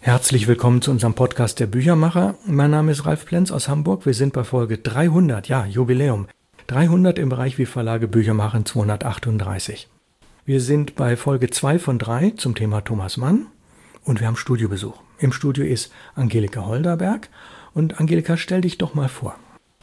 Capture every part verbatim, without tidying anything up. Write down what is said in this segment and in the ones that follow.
Herzlich willkommen zu unserem Podcast der Büchermacher. Mein Name ist Ralf Plenz aus Hamburg. Wir sind bei Folge dreihundert, ja, Jubiläum. dreihundert im Bereich Wie Verlage Bücher machen, zweihundertachtunddreißig. Wir sind bei Folge zwei von drei zum Thema Thomas Mann und wir haben Studiobesuch. Im Studio ist Angelika Holderberg. Und Angelika, stell dich doch mal vor.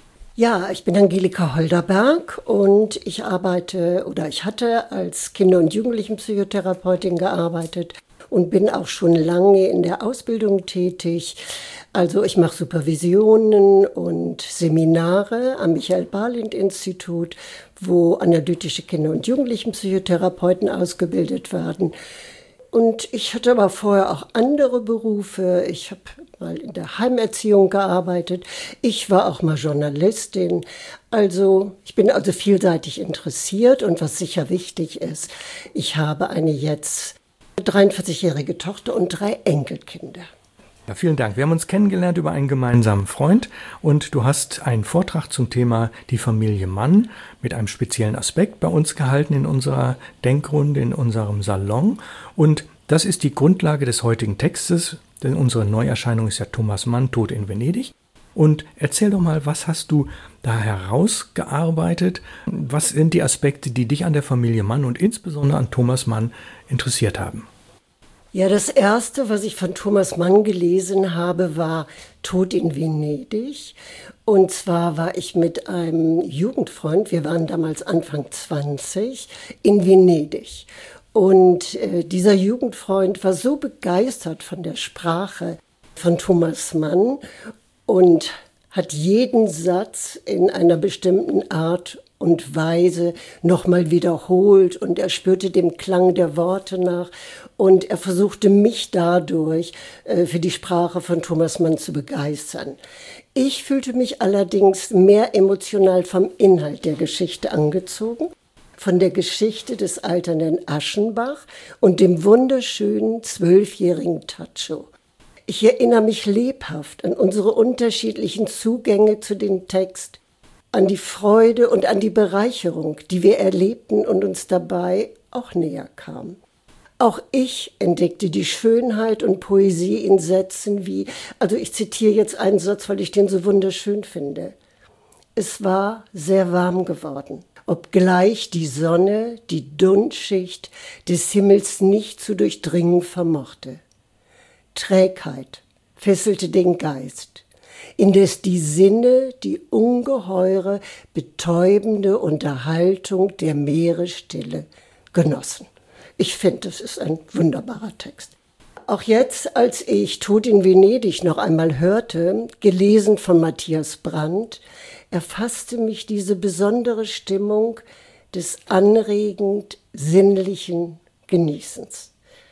Ja, ich bin Angelika Holderberg und ich arbeite oder ich hatte als Kinder- und Jugendlichenpsychotherapeutin gearbeitet und bin auch schon lange in der Ausbildung tätig. Also ich mache Supervisionen und Seminare am Michael-Barlind-Institut, wo analytische Kinder- und Jugendlichenpsychotherapeuten ausgebildet werden. Und ich hatte aber vorher auch andere Berufe. Ich habe mal in der Heimerziehung gearbeitet. Ich war auch mal Journalistin. Also ich bin also vielseitig interessiert und was sicher wichtig ist, ich habe eine jetzt dreiundvierzigjährige Tochter und drei Enkelkinder. Ja, vielen Dank. Wir haben uns kennengelernt über einen gemeinsamen Freund und du hast einen Vortrag zum Thema die Familie Mann mit einem speziellen Aspekt bei uns gehalten in unserer Denkrunde, in unserem Salon. Und das ist die Grundlage des heutigen Textes, denn unsere Neuerscheinung ist ja Thomas Mann, Tod in Venedig. Und erzähl doch mal, was hast du da herausgearbeitet? Was sind die Aspekte, die dich an der Familie Mann und insbesondere an Thomas Mann interessiert haben? Ja, das Erste, was ich von Thomas Mann gelesen habe, war Tod in Venedig. Und zwar war ich mit einem Jugendfreund, wir waren damals Anfang zwanzig, in Venedig. Und äh, dieser Jugendfreund war so begeistert von der Sprache von Thomas Mann und hat jeden Satz in einer bestimmten Art und Weise nochmal wiederholt und er spürte dem Klang der Worte nach und er versuchte mich dadurch äh, für die Sprache von Thomas Mann zu begeistern. Ich fühlte mich allerdings mehr emotional vom Inhalt der Geschichte angezogen, von der Geschichte des alternden Aschenbach und dem wunderschönen zwölfjährigen Tacho. Ich erinnere mich lebhaft an unsere unterschiedlichen Zugänge zu dem Text, an die Freude und an die Bereicherung, die wir erlebten und uns dabei auch näher kam. Auch ich entdeckte die Schönheit und Poesie in Sätzen wie, also ich zitiere jetzt einen Satz, weil ich den so wunderschön finde. Es war sehr warm geworden, obgleich die Sonne die Dundschicht des Himmels nicht zu durchdringen vermochte. Trägheit fesselte den Geist, indes die Sinne die ungeheure, betäubende Unterhaltung der Meeresstille genossen. Ich finde, das ist ein wunderbarer Text. Auch jetzt, als ich Tod in Venedig noch einmal hörte, gelesen von Matthias Brandt, erfasste mich diese besondere Stimmung des anregend sinnlichen Genießens.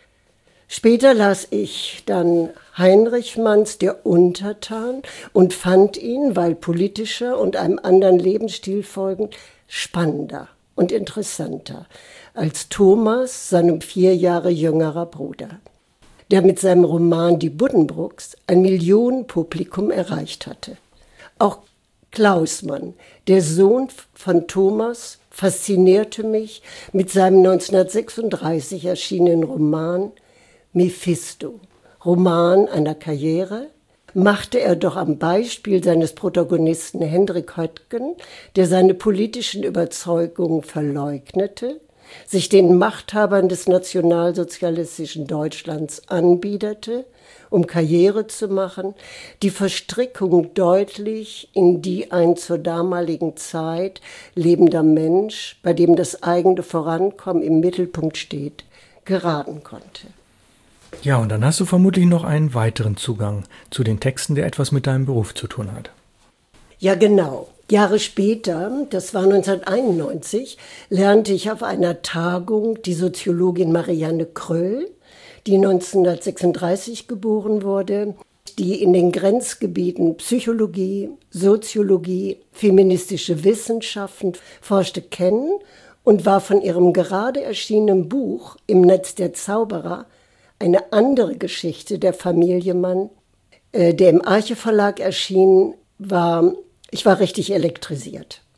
Später las ich dann Heinrich Manns Der Untertan und fand ihn, weil politischer und einem anderen Lebensstil folgend, spannender und interessanter als Thomas, seinem vier Jahre jüngerer Bruder, der mit seinem Roman Die Buddenbrooks ein Millionenpublikum erreicht hatte. Auch Klaus Mann, der Sohn von Thomas, faszinierte mich mit seinem neunzehnhundertsechsunddreißig erschienenen Roman Mephisto, Roman einer Karriere, machte er doch am Beispiel seines Protagonisten Hendrik Höttgen, der seine politischen Überzeugungen verleugnete, sich den Machthabern des nationalsozialistischen Deutschlands anbiederte, um Karriere zu machen, die Verstrickung deutlich in die ein zur damaligen Zeit lebender Mensch, bei dem das eigene Vorankommen im Mittelpunkt steht, geraten konnte. Ja, und dann hast du vermutlich noch einen weiteren Zugang zu den Texten, der etwas mit deinem Beruf zu tun hat. Ja, genau. Jahre später, das war neunzehnhunderteinundneunzig, lernte ich auf einer Tagung die Soziologin Marianne Kröll, die neunzehnhundertsechsunddreißig geboren wurde, die in den Grenzgebieten Psychologie, Soziologie, feministische Wissenschaften forschte, kennen und war von ihrem gerade erschienenen Buch Im Netz der Zauberer eine andere Geschichte der Familie Mann, äh, der im Arche Verlag erschien, war, ich war richtig elektrisiert.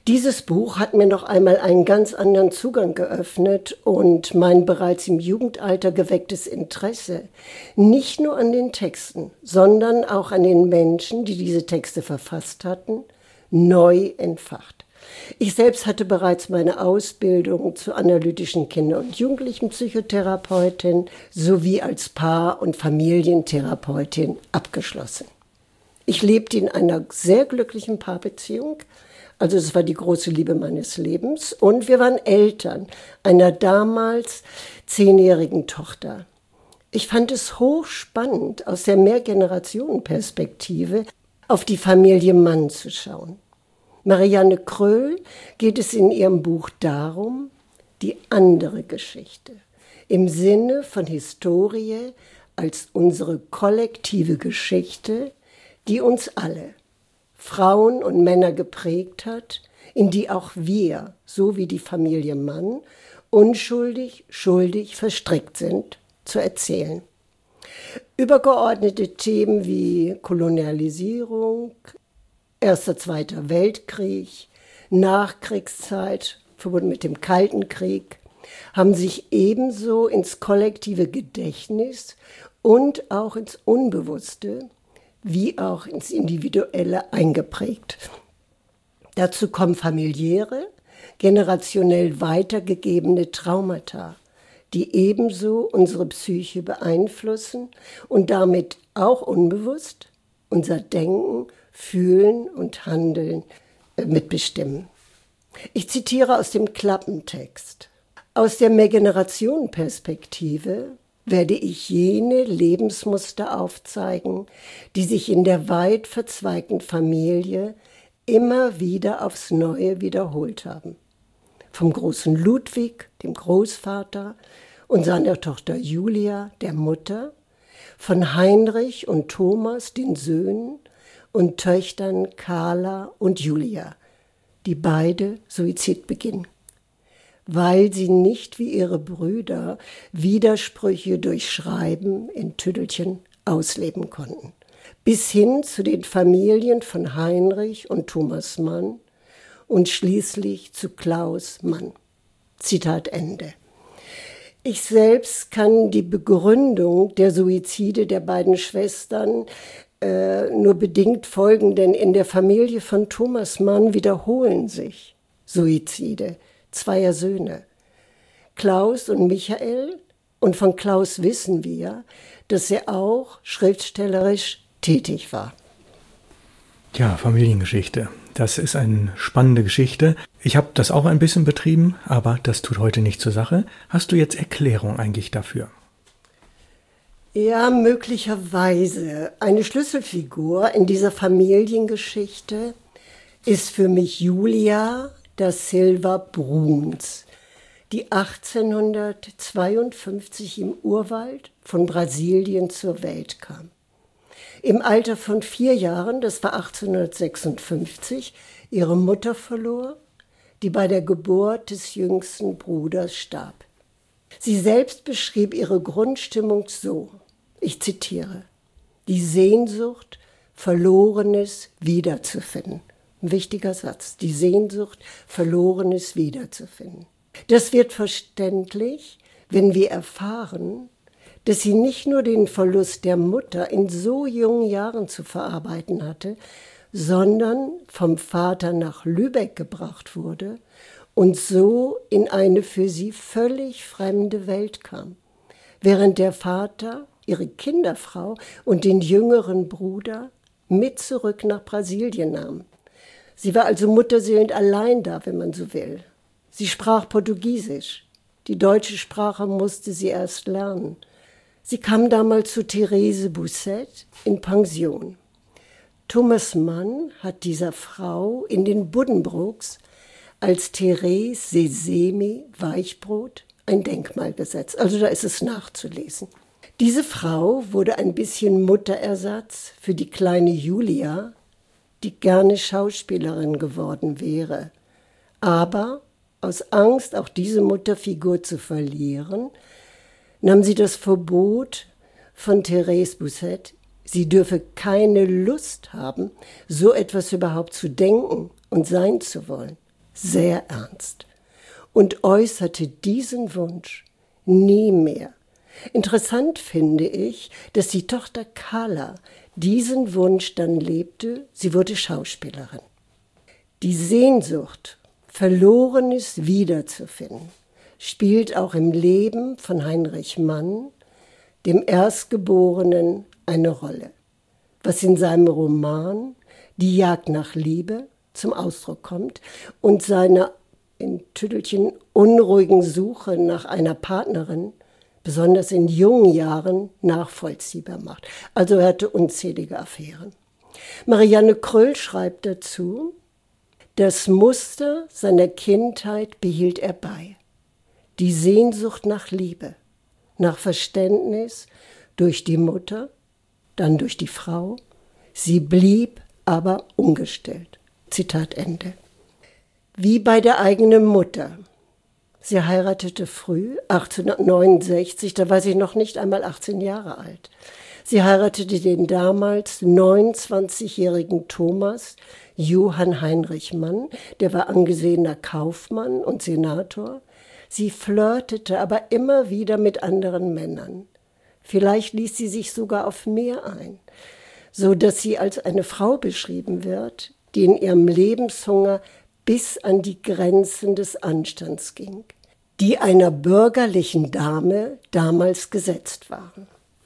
Dieses Buch hat mir noch einmal einen ganz anderen Zugang geöffnet und mein bereits im Jugendalter gewecktes Interesse nicht nur an den Texten, sondern auch an den Menschen, die diese Texte verfasst hatten, neu entfacht. Ich selbst hatte bereits meine Ausbildung zur analytischen Kinder- und Jugendlichenpsychotherapeutin sowie als Paar- und Familientherapeutin abgeschlossen. Ich lebte in einer sehr glücklichen Paarbeziehung. Also es war die große Liebe meines Lebens. Und wir waren Eltern einer damals zehnjährigen Tochter. Ich fand es hochspannend, aus der Mehrgenerationenperspektive auf die Familie Mann zu schauen. Marianne Kröll geht es in ihrem Buch darum, die andere Geschichte, im Sinne von Historie als unsere kollektive Geschichte, die uns alle, Frauen und Männer geprägt hat, in die auch wir, so wie die Familie Mann, unschuldig, schuldig verstrickt sind, zu erzählen. Übergeordnete Themen wie Kolonialisierung, Erster, Zweiter Weltkrieg, Nachkriegszeit, verbunden mit dem Kalten Krieg, haben sich ebenso ins kollektive Gedächtnis und auch ins Unbewusste wie auch ins Individuelle eingeprägt. Dazu kommen familiäre, generationell weitergegebene Traumata, die ebenso unsere Psyche beeinflussen und damit auch unbewusst unser Denken, Fühlen und Handeln mitbestimmen. Ich zitiere aus dem Klappentext. Aus der Mehrgenerationenperspektive werde ich jene Lebensmuster aufzeigen, die sich in der weit verzweigten Familie immer wieder aufs Neue wiederholt haben. Vom großen Ludwig, dem Großvater, und seiner Tochter Julia, der Mutter, von Heinrich und Thomas, den Söhnen, und Töchtern Carla und Julia, die beide Suizid begingen, weil sie nicht wie ihre Brüder Widersprüche durch Schreiben in Tüdelchen ausleben konnten. Bis hin zu den Familien von Heinrich und Thomas Mann und schließlich zu Klaus Mann. Zitat Ende. Ich selbst kann die Begründung der Suizide der beiden Schwestern äh, nur bedingt folgen, denn in der Familie von Thomas Mann wiederholen sich Suizide zweier Söhne, Klaus und Michael. Und von Klaus wissen wir, dass er auch schriftstellerisch tätig war. Ja, Familiengeschichte. Das ist eine spannende Geschichte. Ich habe das auch ein bisschen betrieben, aber das tut heute nicht zur Sache. Hast du jetzt Erklärung eigentlich dafür? Ja, möglicherweise. Eine Schlüsselfigur in dieser Familiengeschichte ist für mich Julia da Silva Bruns, die achtzehnhundertzweiundfünfzig im Urwald von Brasilien zur Welt kam. Im Alter von vier Jahren, das war achtzehnhundertsechsundfünfzig, ihre Mutter verlor, die bei der Geburt des jüngsten Bruders starb. Sie selbst beschrieb ihre Grundstimmung so, ich zitiere, die Sehnsucht, Verlorenes wiederzufinden. Ein wichtiger Satz, die Sehnsucht, Verlorenes wiederzufinden. Das wird verständlich, wenn wir erfahren, dass sie nicht nur den Verlust der Mutter in so jungen Jahren zu verarbeiten hatte, sondern vom Vater nach Lübeck gebracht wurde und so in eine für sie völlig fremde Welt kam, während der Vater ihre Kinderfrau und den jüngeren Bruder mit zurück nach Brasilien nahm. Sie war also mutterseelend allein da, wenn man so will. Sie sprach Portugiesisch. Die deutsche Sprache musste sie erst lernen. Sie kam damals zu Therese Bousset in Pension. Thomas Mann hat dieser Frau in den Buddenbrooks als Therese Sesemi Weichbrot ein Denkmal gesetzt. Also da ist es nachzulesen. Diese Frau wurde ein bisschen Mutterersatz für die kleine Julia, die gerne Schauspielerin geworden wäre. Aber aus Angst, auch diese Mutterfigur zu verlieren, nahm sie das Verbot von Therese Bousset, sie dürfe keine Lust haben, so etwas überhaupt zu denken und sein zu wollen, sehr ernst und äußerte diesen Wunsch nie mehr. Interessant finde ich, dass die Tochter Carla diesen Wunsch dann lebte, sie wurde Schauspielerin. Die Sehnsucht, Verlorenes wiederzufinden, spielt auch im Leben von Heinrich Mann, dem Erstgeborenen, eine Rolle, was in seinem Roman Die Jagd nach Liebe zum Ausdruck kommt und seiner in Tüdelchen unruhigen Suche nach einer Partnerin besonders in jungen Jahren nachvollziehbar macht. Also er hatte unzählige Affären. Marianne Kröll schreibt dazu, das Muster seiner Kindheit behielt er bei. Die Sehnsucht nach Liebe, nach Verständnis durch die Mutter, dann durch die Frau. Sie blieb aber ungestillt. Zitat Ende. Wie bei der eigenen Mutter. Sie heiratete früh, achtzehnhundertneunundsechzig, da war sie noch nicht einmal achtzehn Jahre alt. Sie heiratete den damals neunundzwanzigjährigen Thomas Johann Heinrich Mann, der war angesehener Kaufmann und Senator. Sie flirtete aber immer wieder mit anderen Männern. Vielleicht ließ sie sich sogar auf mehr ein, so dass sie als eine Frau beschrieben wird, die in ihrem Lebenshunger bis an die Grenzen des Anstands ging, die einer bürgerlichen Dame damals gesetzt waren.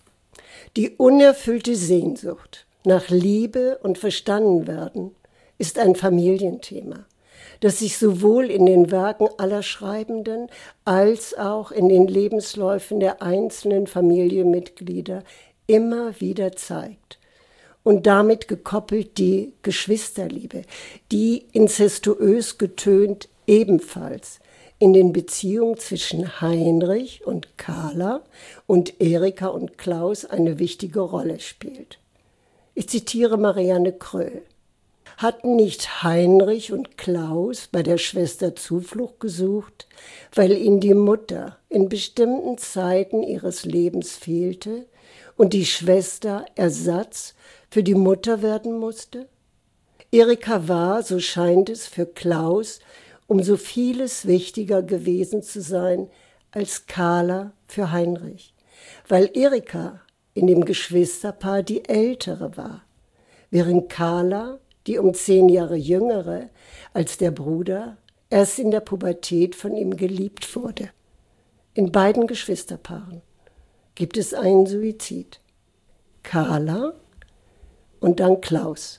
Die unerfüllte Sehnsucht nach Liebe und Verstandenwerden ist ein Familienthema, das sich sowohl in den Werken aller Schreibenden als auch in den Lebensläufen der einzelnen Familienmitglieder immer wieder zeigt. Und damit gekoppelt die Geschwisterliebe, die inzestuös getönt ebenfalls in den Beziehungen zwischen Heinrich und Carla und Erika und Klaus eine wichtige Rolle spielt. Ich zitiere Marianne Kröll. Hatten nicht Heinrich und Klaus bei der Schwester Zuflucht gesucht, weil ihnen die Mutter in bestimmten Zeiten ihres Lebens fehlte und die Schwester Ersatz für die Mutter werden musste? Erika war, so scheint es, für Klaus um so vieles wichtiger gewesen zu sein als Carla für Heinrich, weil Erika in dem Geschwisterpaar die ältere war, während Carla, die um zehn Jahre jüngere als der Bruder, erst in der Pubertät von ihm geliebt wurde. In beiden Geschwisterpaaren gibt es einen Suizid. Carla und dann Klaus.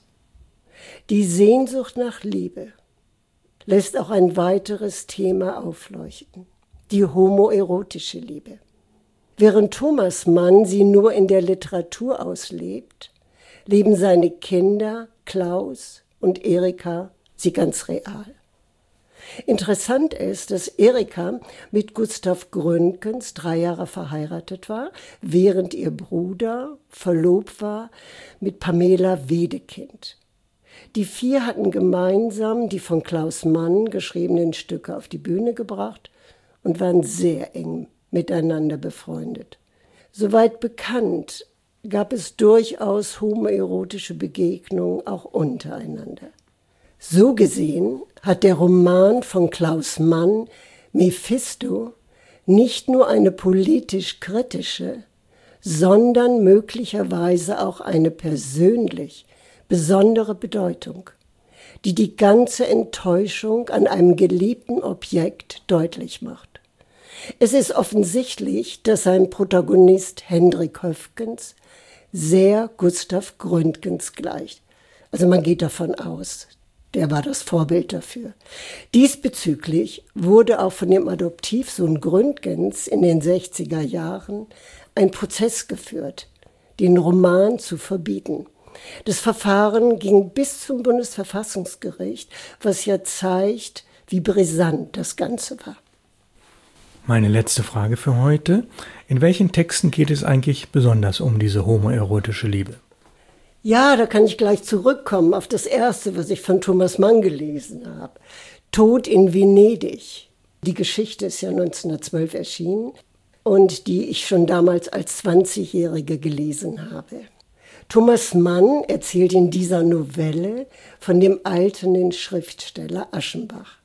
Die Sehnsucht nach Liebe lässt auch ein weiteres Thema aufleuchten, die homoerotische Liebe. Während Thomas Mann sie nur in der Literatur auslebt, leben seine Kinder Klaus und Erika sie ganz real. Interessant ist, dass Erika mit Gustav Gründgens drei Jahre verheiratet war, während ihr Bruder verlobt war mit Pamela Wedekind. Die vier hatten gemeinsam die von Klaus Mann geschriebenen Stücke auf die Bühne gebracht und waren sehr eng miteinander befreundet. Soweit bekannt, gab es durchaus homoerotische Begegnungen auch untereinander. So gesehen hat der Roman von Klaus Mann, Mephisto, nicht nur eine politisch-kritische, sondern möglicherweise auch eine persönlich besondere Bedeutung, die die ganze Enttäuschung an einem geliebten Objekt deutlich macht. Es ist offensichtlich, dass sein Protagonist Hendrik Höfgens sehr Gustav Gründgens gleicht. Also man geht davon aus, der war das Vorbild dafür. Diesbezüglich wurde auch von dem Adoptivsohn Gründgens in den sechziger Jahren ein Prozess geführt, den Roman zu verbieten. Das Verfahren ging bis zum Bundesverfassungsgericht, was ja zeigt, wie brisant das Ganze war. Meine letzte Frage für heute. In welchen Texten geht es eigentlich besonders um diese homoerotische Liebe? Ja, da kann ich gleich zurückkommen auf das Erste, was ich von Thomas Mann gelesen habe. Tod in Venedig. Die Geschichte ist ja neunzehnhundertzwölf erschienen und die ich schon damals als zwanzigjährige gelesen habe. Thomas Mann erzählt in dieser Novelle von dem alternden Schriftsteller Aschenbach.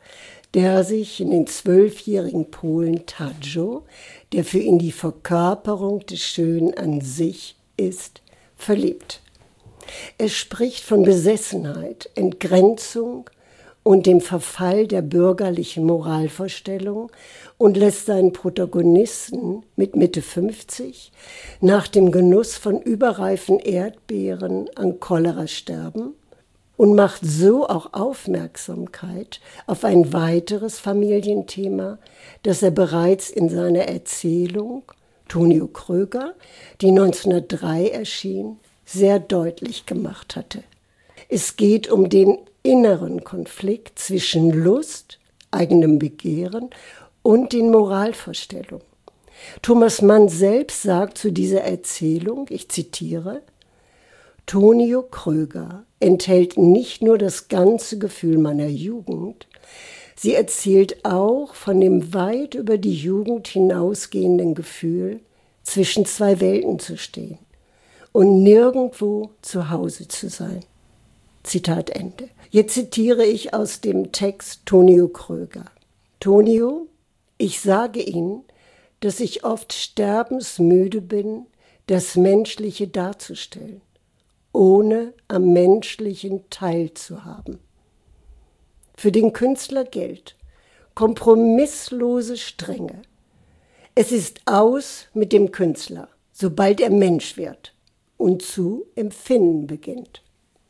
der sich in den zwölfjährigen Polen Tajo, der für ihn die Verkörperung des Schönen an sich ist, verliebt. Er spricht von Besessenheit, Entgrenzung und dem Verfall der bürgerlichen Moralvorstellung und lässt seinen Protagonisten mit Mitte fünfzig nach dem Genuss von überreifen Erdbeeren an Cholera sterben und macht so auch Aufmerksamkeit auf ein weiteres Familienthema, das er bereits in seiner Erzählung Tonio Kröger, die neunzehnhundertdrei erschien, sehr deutlich gemacht hatte. Es geht um den inneren Konflikt zwischen Lust, eigenem Begehren und den Moralvorstellungen. Thomas Mann selbst sagt zu dieser Erzählung, ich zitiere, Tonio Kröger enthält nicht nur das ganze Gefühl meiner Jugend, sie erzählt auch von dem weit über die Jugend hinausgehenden Gefühl, zwischen zwei Welten zu stehen und nirgendwo zu Hause zu sein. Zitat Ende. Jetzt zitiere ich aus dem Text Tonio Kröger. Tonio, ich sage Ihnen, dass ich oft sterbensmüde bin, das Menschliche darzustellen, ohne am Menschlichen teilzuhaben. Für den Künstler gilt kompromisslose Strenge. Es ist aus mit dem Künstler, sobald er Mensch wird und zu empfinden beginnt.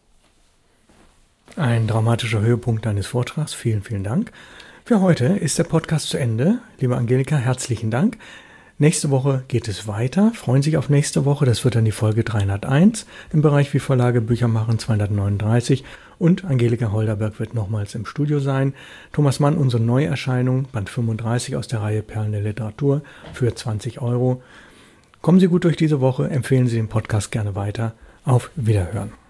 Ein dramatischer Höhepunkt deines Vortrags. Vielen, vielen Dank. Für heute ist der Podcast zu Ende. Liebe Angelika, herzlichen Dank. Nächste Woche geht es weiter. Freuen Sie sich auf nächste Woche. Das wird dann die Folge dreihunderteins im Bereich wie Verlage Bücher machen zweihundertneununddreißig. Und Angelika Holderberg wird nochmals im Studio sein. Thomas Mann, unsere Neuerscheinung, Band fünfunddreißig aus der Reihe Perlen der Literatur für zwanzig Euro. Kommen Sie gut durch diese Woche. Empfehlen Sie den Podcast gerne weiter. Auf Wiederhören.